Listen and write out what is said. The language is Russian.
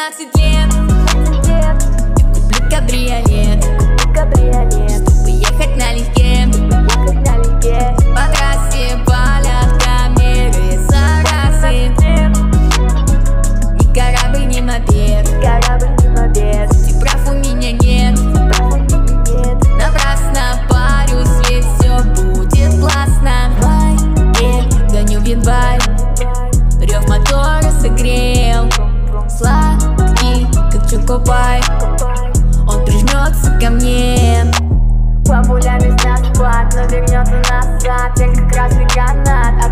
20 лет я куплю кабриолет, чтобы ехать налегке. По трассе палят камеры заразы. Ни корабль, ни мопед, ты прав, у меня нет. Напрасно парюсь, ведь все будет классно. Гоню в январь, рев мотора согрел. Сладкий, как чокопай, он прижмется ко мне. Бабуля весь на склад, но вернется назад, я как красный канат.